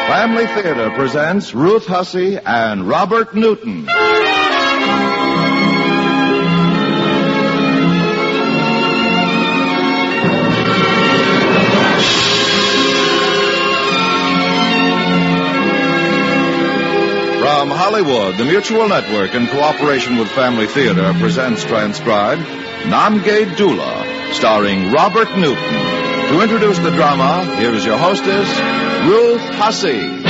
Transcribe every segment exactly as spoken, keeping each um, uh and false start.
Family Theater presents Ruth Hussey and Robert Newton. From Hollywood, the Mutual Network, in cooperation with Family Theater, presents transcribed Namgay Dula, starring Robert Newton. To introduce the drama, here is your hostess, Ruth Hussey.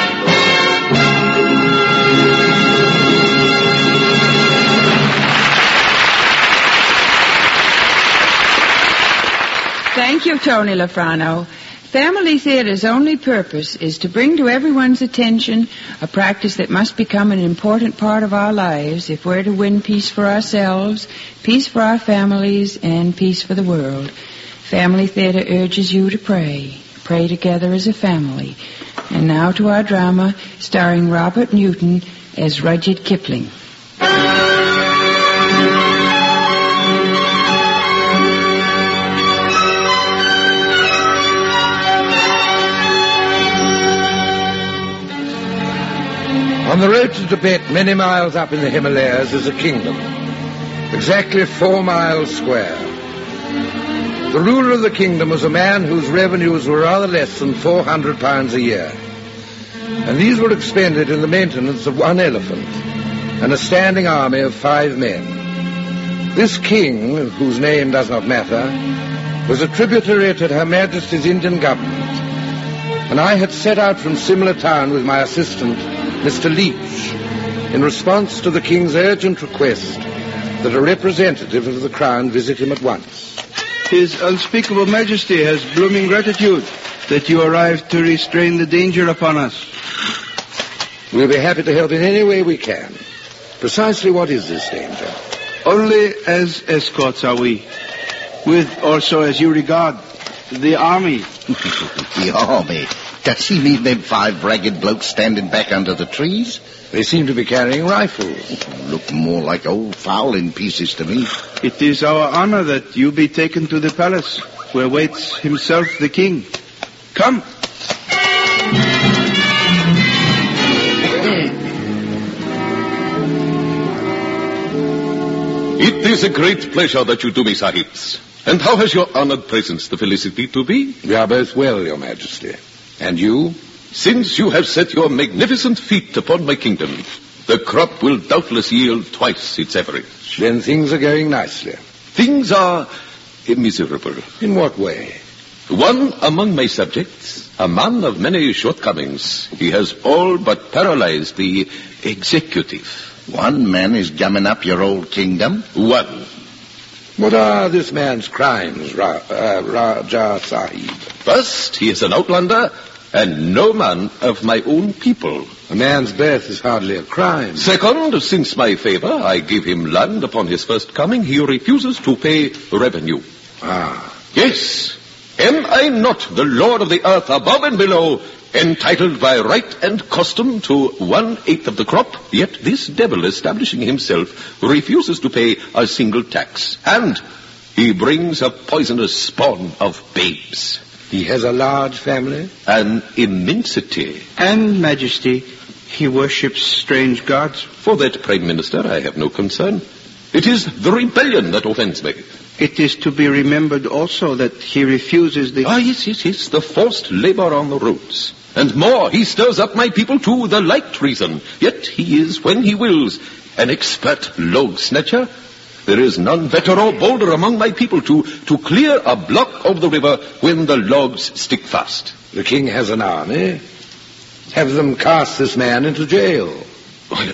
Thank you, Tony Lafrano. Family Theater's only purpose is to bring to everyone's attention a practice that must become an important part of our lives if we're to win peace for ourselves, peace for our families, and peace for the world. Family Theater urges you to pray. Pray together as a family. And now to our drama, starring Robert Newton as Rudyard Kipling. On the road to Tibet, many miles up in the Himalayas, is a kingdom, exactly four miles square. The ruler of the kingdom was a man whose revenues were rather less than four hundred pounds a year, and these were expended in the maintenance of one elephant and a standing army of five men. This king, whose name does not matter, was a tributary to Her Majesty's Indian government, and I had set out from Simla town with my assistant, Mister Leach, in response to the King's urgent request that a representative of the Crown visit him at once. His unspeakable Majesty has blooming gratitude that you arrived to restrain the danger upon us. We'll be happy to help in any way we can. Precisely what is this danger? Only as escorts are we, with also as you regard the army. The army? Does he mean them five ragged blokes standing back under the trees? They seem to be carrying rifles. Look more like old fowling pieces to me. It is our honor that you be taken to the palace, where waits himself the king. Come. It is a great pleasure that you do me, Sahibs. And how has your honored presence the felicity to be? We are both well, Your Majesty. And you? Since you have set your magnificent feet upon my kingdom, the crop will doubtless yield twice its average. Then things are going nicely. Things are miserable. In what way? One among my subjects, a man of many shortcomings, he has all but paralyzed the executive. One man is gumming up your old kingdom? One. What are this man's crimes, Ra- uh, Raja Sahib? First, he is an outlander, and no man of my own people. A man's birth is hardly a crime. Second, since my favor, I give him land upon his first coming, he refuses to pay revenue. Ah. Yes. Am I not the lord of the earth above and below, entitled by right and custom to one-eighth of the crop? Yet this devil, establishing himself, refuses to pay a single tax. And he brings a poisonous spawn of babes. He has a large family? An immensity. And, Majesty, he worships strange gods. For that, Prime Minister, I have no concern. It is the rebellion that offends me. It is to be remembered also that he refuses the... Ah, yes, yes, yes, the forced labor on the roads. And more, he stirs up my people to the like treason. Yet he is, when he wills, an expert log snatcher. There is none better or bolder among my people to, to clear a block of the river when the logs stick fast. The king has an army. Have them cast this man into jail. Well,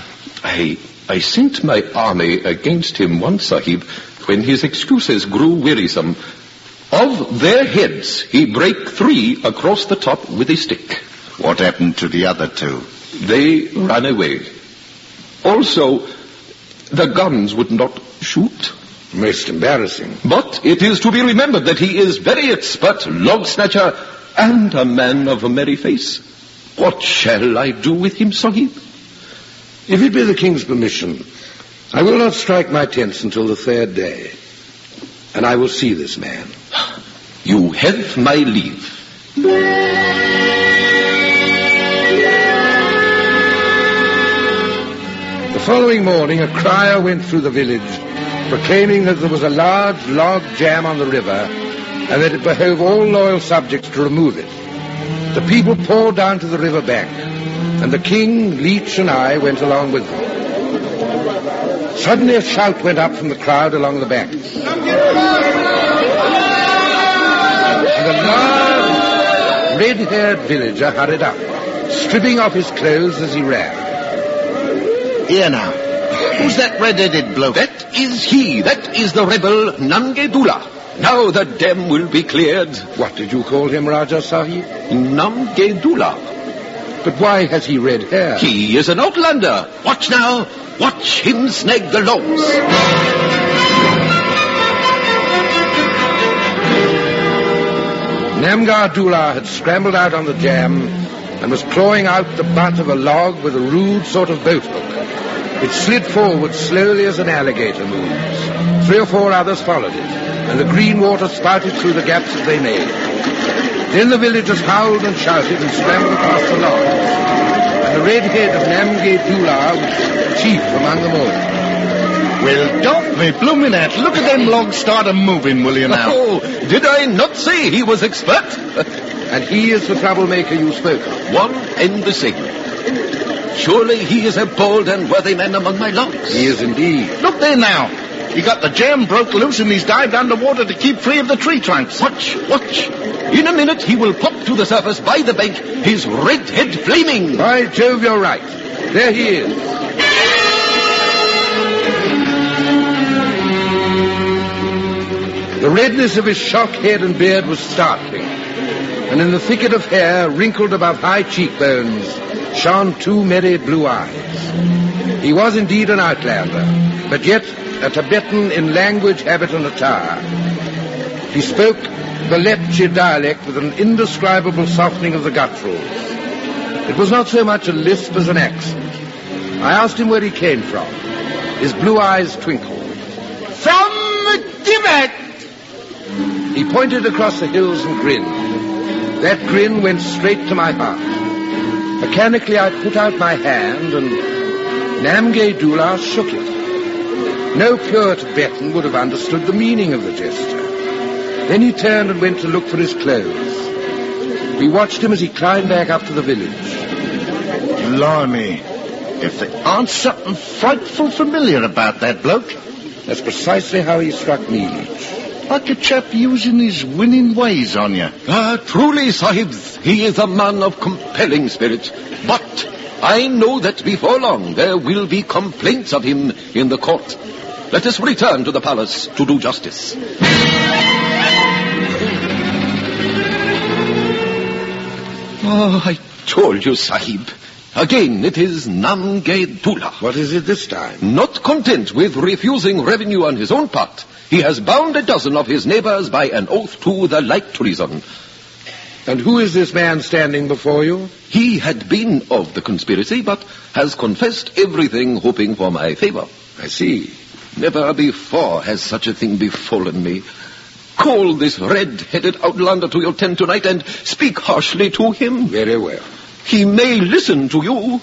I, I sent my army against him once, Sahib, when his excuses grew wearisome. Of their heads, he brake three across the top with a stick. What happened to the other two? They ran away. Also, the guns would not shoot. Most embarrassing. But it is to be remembered that he is very expert log snatcher and a man of a merry face. What shall I do with him, Sahib? If it be the king's permission, I will not strike my tents until the third day, and I will see this man. You have my leave. following morning, a crier went through the village, proclaiming that there was a large log jam on the river, and that it behoved all loyal subjects to remove it. The people poured down to the river bank, and the king, Leech, and I went along with them. Suddenly a shout went up from the crowd along the banks. And a large, red-haired villager hurried up, stripping off his clothes as he ran. Here now. Who's that red-headed bloke? That is he. That is the rebel Namgay Doola. Now the dam will be cleared. What did you call him, Raja Sahib? Namgay Doola. But why has he red hair? He is an outlander. Watch now. Watch him snag the logs. Namgay Doola had scrambled out on the jam and was clawing out the butt of a log with a rude sort of boat hook. It slid forward slowly as an alligator moves. Three or four others followed it, and the green water spouted through the gaps as they made. Then the villagers howled and shouted and scrambled across the logs, and the red head of Namgay Doola was chief among them all. Well, don't be blooming at. Look at them logs start a-moving, will you now? Oh, did I not say he was expert? And he is the troublemaker you spoke of. One and the same. Surely he is a bold and worthy man among my logs. He is indeed. Look there now. He got the jam broke loose and he's dived underwater to keep free of the tree trunks. Watch, watch. In a minute he will pop to the surface by the bank, his red head flaming. By Jove, you're right. There he is. The redness of his shock head and beard was startling, and in the thicket of hair, wrinkled above high cheekbones, shone two merry blue eyes. He was indeed an outlander, but yet a Tibetan in language, habit, and attire. He spoke the Lepche dialect with an indescribable softening of the gutturals. It was not so much a lisp as an accent. I asked him where he came from. His blue eyes twinkled. From Tibet! He pointed across the hills and grinned. That grin went straight to my heart. Mechanically, I put out my hand, and Namgay Doola shook it. No pure Tibetan would have understood the meaning of the gesture. Then he turned and went to look for his clothes. We watched him as he climbed back up to the village. Blimey. If there aren't something frightful familiar about that bloke. That's precisely how he struck me, Leech. Like a chap using his winning ways on you. Ah, truly, Sahibs, he is a man of compelling spirit. But I know that before long there will be complaints of him in the court. Let us return to the palace to do justice. Oh, I told you, Sahib. Again, it is Namgay Doola. What is it this time? Not content with refusing revenue on his own part, he has bound a dozen of his neighbors by an oath to the like treason. And who is this man standing before you? He had been of the conspiracy, but has confessed everything, hoping for my favor. I see. Never before has such a thing befallen me. Call this red-headed outlander to your tent tonight and speak harshly to him. Very well. He may listen to you.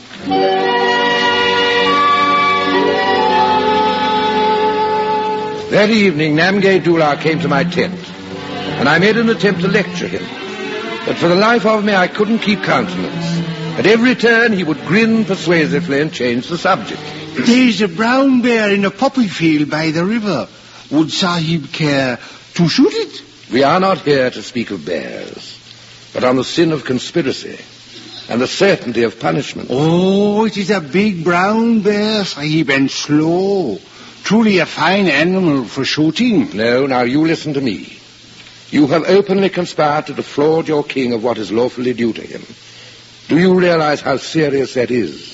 That evening, Namgay Doola came to my tent, and I made an attempt to lecture him. But for the life of me, I couldn't keep countenance. At every turn, he would grin persuasively and change the subject. There's a brown bear in a poppy field by the river. Would Sahib care to shoot it? We are not here to speak of bears, but on the sin of conspiracy and the certainty of punishment. Oh, it is a big brown bear, Sahib, and slow. Truly a fine animal for shooting. No, now you listen to me. You have openly conspired to defraud your king of what is lawfully due to him. Do you realize how serious that is?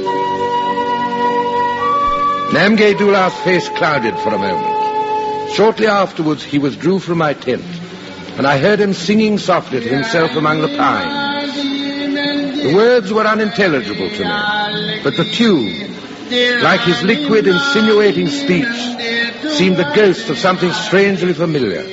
Namgay Doola's face clouded for a moment. Shortly afterwards, he withdrew from my tent, and I heard him singing softly to himself among the pines. The words were unintelligible to me, but the tune, like his liquid, insinuating speech, seemed the ghost of something strangely familiar.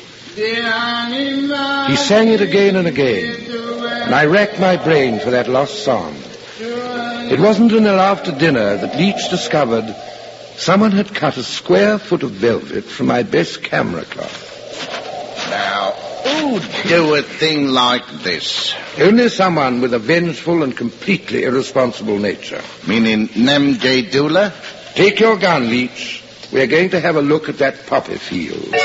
He sang it again and again, and I racked my brain for that lost song. It wasn't until after dinner that Leach discovered someone had cut a square foot of velvet from my best camera cloth. Now, who'd do a thing like this? Only someone with a vengeful and completely irresponsible nature. Meaning Namgay Doola? Take your gun, Leach. We're going to have a look at that poppy field.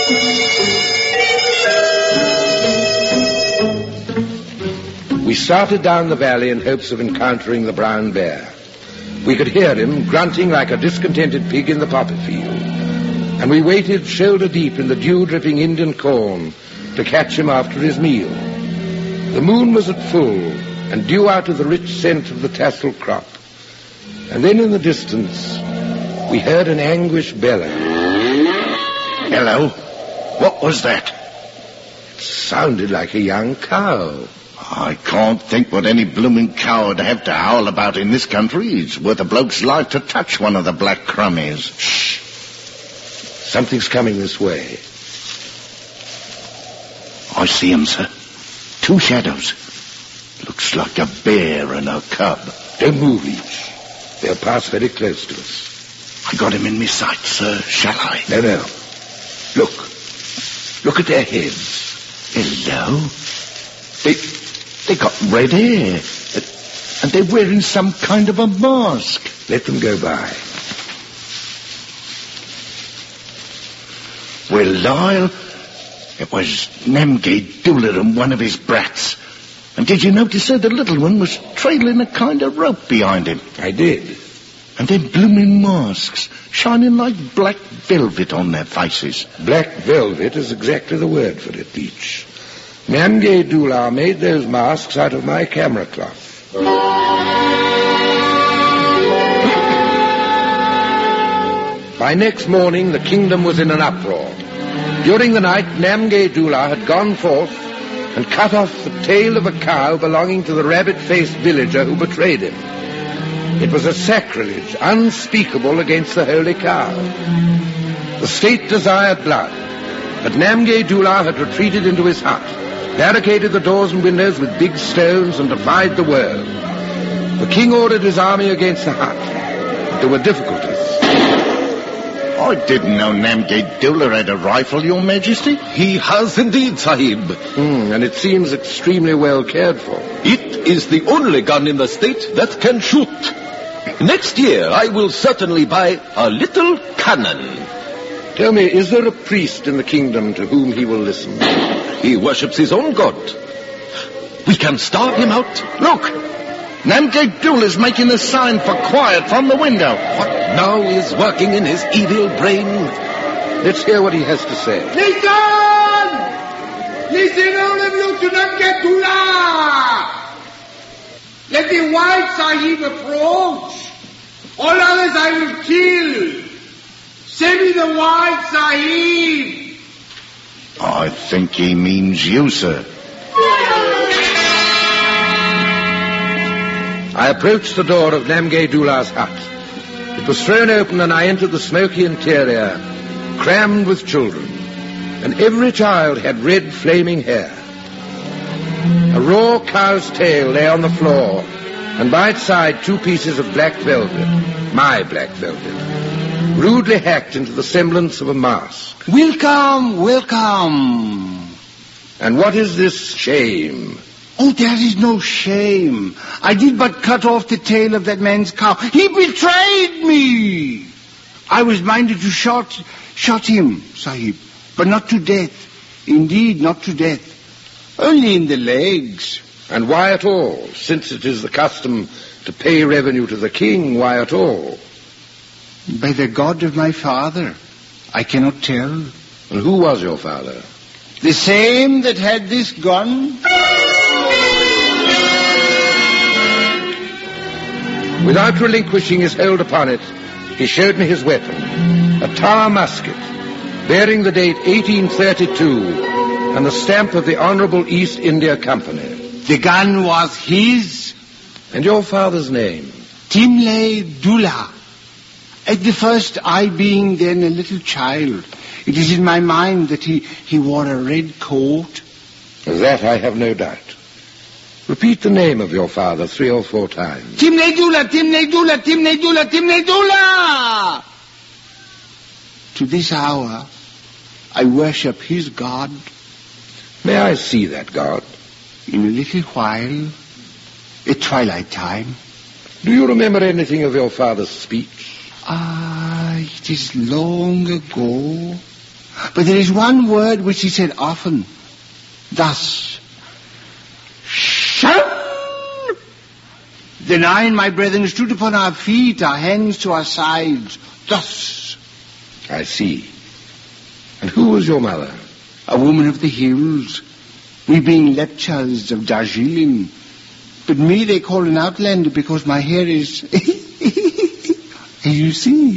We started down the valley in hopes of encountering the brown bear. We could hear him grunting like a discontented pig in the poppy field. And we waited shoulder deep in the dew-dripping Indian corn to catch him after his meal. The moon was at full and due out of the rich scent of the tassel crop. And then in the distance, we heard an anguished bellow. Hello? What was that? It sounded like a young cow. I can't think what any blooming cow would have to howl about in this country. It's worth a bloke's life to touch one of the black crummies. Shh. Something's coming this way. I see him, sir. Two shadows. Looks like a bear and a cub. Don't move, Leach. They'll pass very close to us. I got him in my sight, sir. Shall I? No, no. Look. Look at their heads. Hello? They, they got red hair. And they're wearing some kind of a mask. Let them go by. Well, Lyle, it was Namgay Doola and one of his brats. And did you notice, sir, the little one was trailing a kind of rope behind him? I did. And them blooming masks, shining like black velvet on their faces. Black velvet is exactly the word for it, Leach. Namgay Doola made those masks out of my camera cloth. By next morning, the kingdom was in an uproar. During the night, Namgay Doola had gone forth and cut off the tail of a cow belonging to the rabbit-faced villager who betrayed him. It was a sacrilege unspeakable against the holy cow. The state desired blood, but Namgay Doola had retreated into his hut, barricaded the doors and windows with big stones, and defied the world. The king ordered his army against the hut. There were difficulties. I didn't know Namgay Doola had a rifle, Your Majesty. He has indeed, Sahib. Hmm, and it seems extremely well cared for. It is the only gun in the state that can shoot. Next year, I will certainly buy a little cannon. Tell me, is there a priest in the kingdom to whom he will listen? He worships his own god. We can starve him out. Look! Namgay Doola is making a sign for quiet from the window. What now is working in his evil brain? Let's hear what he has to say. Listen! Listen, all of you, to Namgay Doola! Let the white Sahib approach. All others I will kill. Send me the white Sahib. I think he means you, sir. I approached the door of Namgay Doola's hut. It was thrown open and I entered the smoky interior, crammed with children, and every child had red flaming hair. A raw cow's tail lay on the floor, and by its side two pieces of black velvet, my black velvet, rudely hacked into the semblance of a mask. Welcome, welcome. And what is this shame? Oh, there is no shame. I did but cut off the tail of that man's cow. He betrayed me. I was minded to shot, shot him, Sahib, but not to death. Indeed, not to death. Only in the legs. And why at all? Since it is the custom to pay revenue to the king, why at all? By the God of my father, I cannot tell. And who was your father? The same that had this gun. Without relinquishing his hold upon it, he showed me his weapon, a tar musket, bearing the date eighteen thirty-two and the stamp of the Honorable East India Company. The gun was his. And your father's name? Timlay Doola. At the first, I being then a little child, it is in my mind that he, he wore a red coat. Of that I have no doubt. Repeat the name of your father three or four times. Timne Dula, Timne Dula, Timne Dula, Timne Dula! To this hour, I worship his God. May I see that God? In a little while, at twilight time. Do you remember anything of your father's speech? Ah, it is long ago. But there is one word which he said often. Thus. Shun! Then I and my brethren stood upon our feet, our hands to our sides. Thus. I see. And who was your mother? A woman of the hills. We being lepchas of Darjeeling. But me they call an outlander because my hair is... as you see.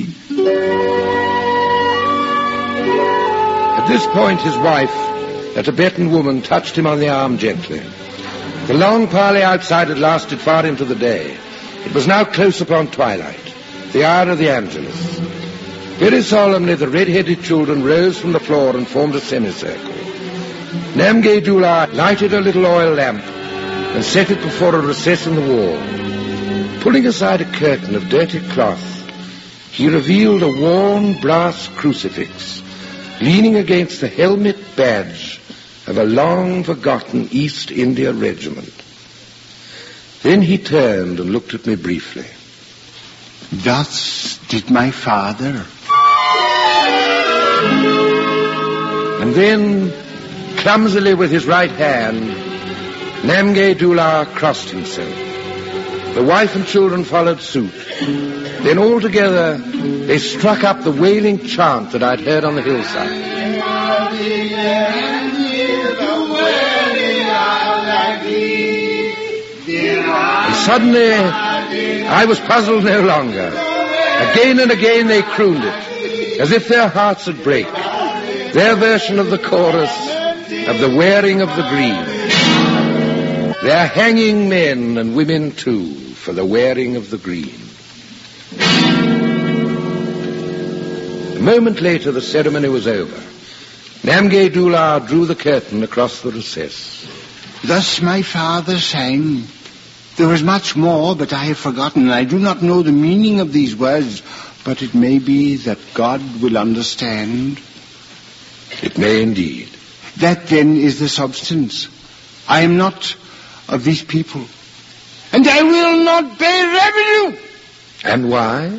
At this point, his wife, a Tibetan woman, touched him on the arm gently. The long parley outside had lasted far into the day. It was now close upon twilight, the hour of the Angelus. Very solemnly, the red-headed children rose from the floor and formed a semicircle. Namgay Dula lighted a little oil lamp and set it before a recess in the wall. Pulling aside a curtain of dirty cloth, he revealed a worn brass crucifix leaning against the helmet badge of a long-forgotten East India regiment. Then he turned and looked at me briefly. Thus did my father. And then, clumsily with his right hand, Namgay Dula crossed himself. The wife and children followed suit. Then all together, they struck up the wailing chant that I'd heard on the hillside. And suddenly, I was puzzled no longer. Again and again they crooned it, as if their hearts would break. Their version of the chorus of the wearing of the green. They're hanging men and women too for the wearing of the green. A moment later, the ceremony was over. Namgay Dula drew the curtain across the recess. Thus my father sang. There was much more, but I have forgotten. I do not know the meaning of these words, but it may be that God will understand. It may indeed. That then is the substance. I am not of these people, and I will not pay revenue. And why?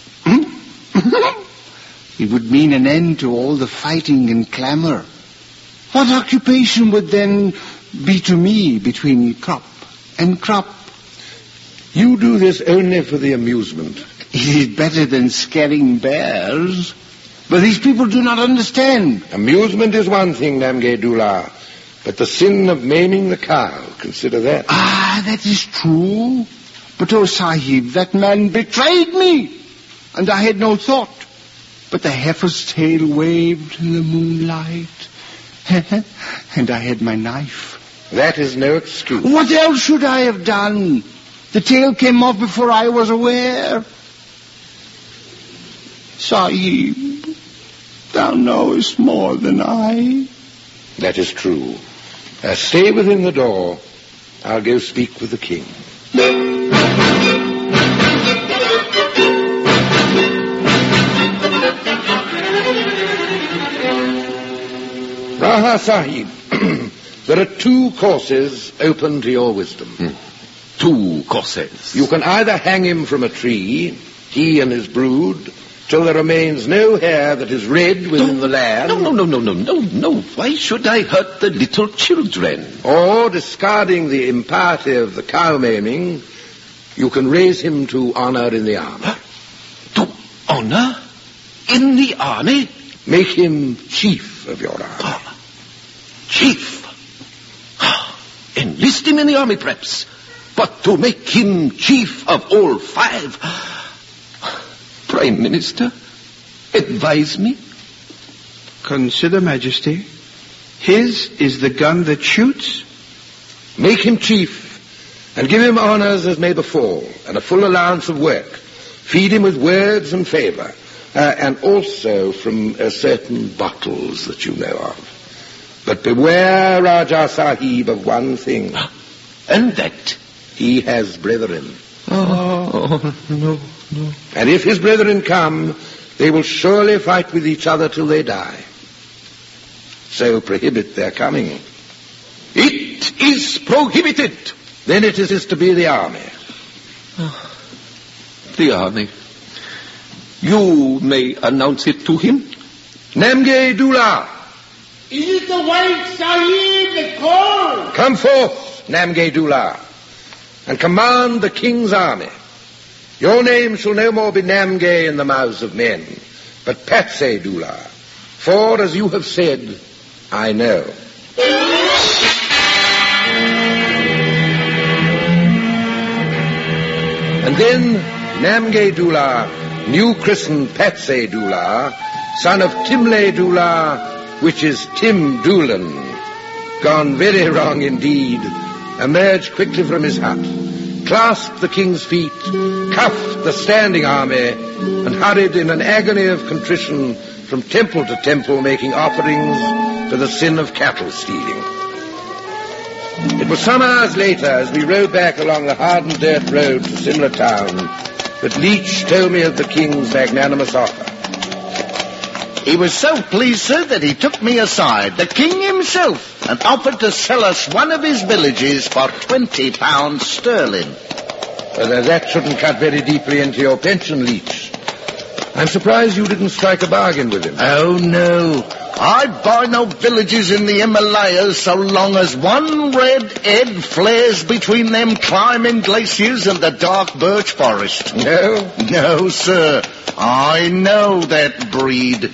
It would mean an end to all the fighting and clamor. What occupation would then be to me between crop and crop? You do this only for the amusement. It is better than scaring bears. But these people do not understand. Amusement is one thing, Namgay Dula, but the sin of maiming the cow, consider that. Ah, that is true. But, oh, Sahib, that man betrayed me, and I had no thought. But the heifer's tail waved in the moonlight, and I had my knife. That is no excuse. What else should I have done? The tail came off before I was aware. Sahib, thou knowest more than I. That is true. Uh, stay within the door. I'll go speak with the king. Raja Sahib, there are two courses open to your wisdom. Hmm. Two courses. You can either hang him from a tree, he and his brood, till there remains no hair that is red within no, the land. No, no, no, no, no, no, no. Why should I hurt the little children? Or, discarding the impiety of the cow maiming, you can raise him to honor in the army. Huh? To honor? In the army? Make him chief of your army. Oh, chief? Enlist him in the army, perhaps. But to make him chief of all five... Prime Minister, advise me. Consider, Majesty. His is the gun that shoots. Make him chief, and give him honors as may befall, and a full allowance of work. Feed him with words and favor, uh, and also from uh, certain bottles that you know of. But beware, Raja Sahib, of one thing. And that? He has brethren. Oh, no, no. And if his brethren come, they will surely fight with each other till they die. So prohibit their coming. It is prohibited. Then it is to be the army. Oh, the army. You may announce it to him. Namgay Doola. Is it the white Sahib that calls? Come forth, Namgay Doola, and command the king's army. Your name shall no more be Namgay in the mouths of men, but Patsay Doola. For, as you have said, I know. And then Namgay Doola, new christened Patsay Doola, son of Timlay Doola, which is Tim Doolan, gone very wrong indeed, emerged quickly from his hut, clasped the king's feet, cuffed the standing army, and hurried in an agony of contrition from temple to temple, making offerings to the sin of cattle stealing. It was some hours later, as we rode back along the hardened dirt road to Simla town, that Leach told me of the king's magnanimous offer. He was so pleased, sir, that he took me aside, the king himself, and offered to sell us one of his villages for twenty pounds sterling. Well, that shouldn't cut very deeply into your pension, Leach. I'm surprised you didn't strike a bargain with him. Oh, no. I'd buy no villages in the Himalayas so long as one red head flares between them climbing glaciers and the dark birch forest. No? No, sir. I know that breed.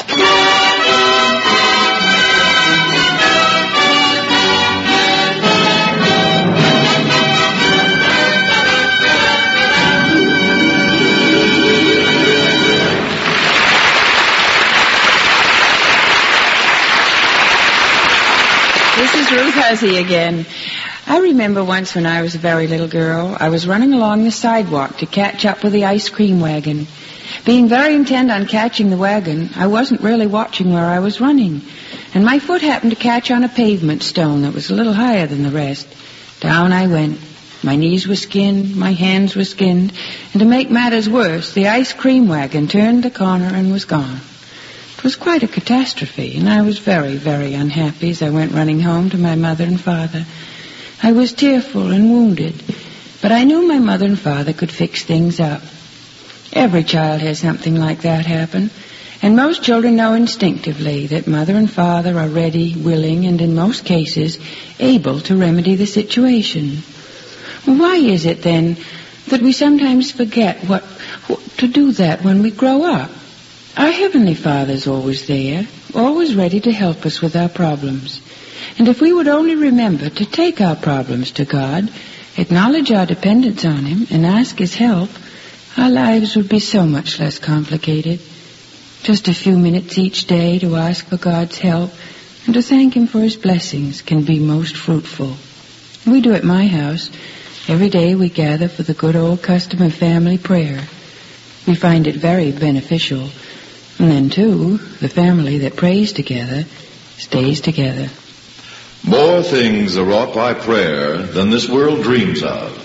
This is Ruth Hussey again. I remember once when I was a very little girl, I was running along the sidewalk to catch up with the ice cream wagon. Being very intent on catching the wagon, I wasn't really watching where I was running, and my foot happened to catch on a pavement stone that was a little higher than the rest. Down I went. My knees were skinned, my hands were skinned, and to make matters worse, the ice cream wagon turned the corner and was gone. It was quite a catastrophe, and I was very, very unhappy as I went running home to my mother and father. I was tearful and wounded, but I knew my mother and father could fix things up. Every child has something like that happen, and most children know instinctively that mother and father are ready, willing, and in most cases, able to remedy the situation. Why is it, then, that we sometimes forget what, what to do that when we grow up? Our Heavenly Father's always there, always ready to help us with our problems. And if we would only remember to take our problems to God, acknowledge our dependence on Him, and ask His help, our lives would be so much less complicated. Just a few minutes each day to ask for God's help and to thank Him for His blessings can be most fruitful. We do at my house. Every day we gather for the good old custom of family prayer. We find it very beneficial. And then, too, the family that prays together stays together. More things are wrought by prayer than this world dreams of.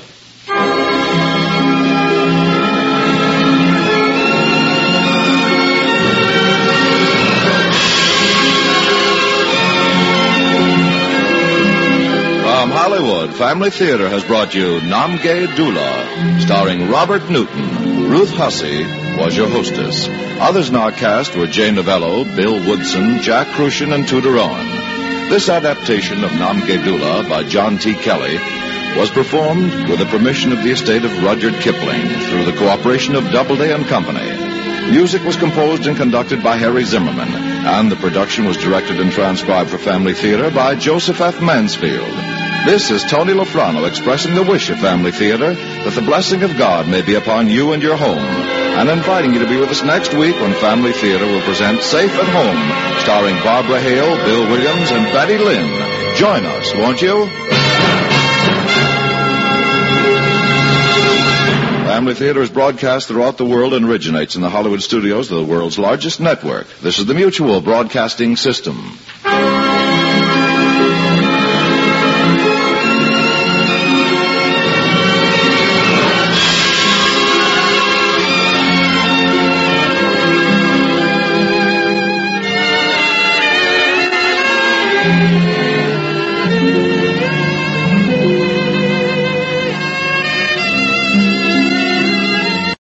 From Hollywood, Family Theater has brought you Namgay Doola, starring Robert Newton. Ruth Hussey was your hostess. Others in our cast were Jay Novello, Bill Woodson, Jack Crucian, and Tudor Owen. This adaptation of Namgay Doola by John T. Kelly was performed with the permission of the estate of Rudyard Kipling through the cooperation of Doubleday and Company. Music was composed and conducted by Harry Zimmerman, and the production was directed and transcribed for Family Theater by Joseph F. Mansfield. This is Tony Lofrano expressing the wish of Family Theater that the blessing of God may be upon you and your home, and inviting you to be with us next week when Family Theater will present Safe at Home, starring Barbara Hale, Bill Williams, and Betty Lynn. Join us, won't you? Family Theater is broadcast throughout the world and originates in the Hollywood studios of the world's largest network. This is the Mutual Broadcasting System.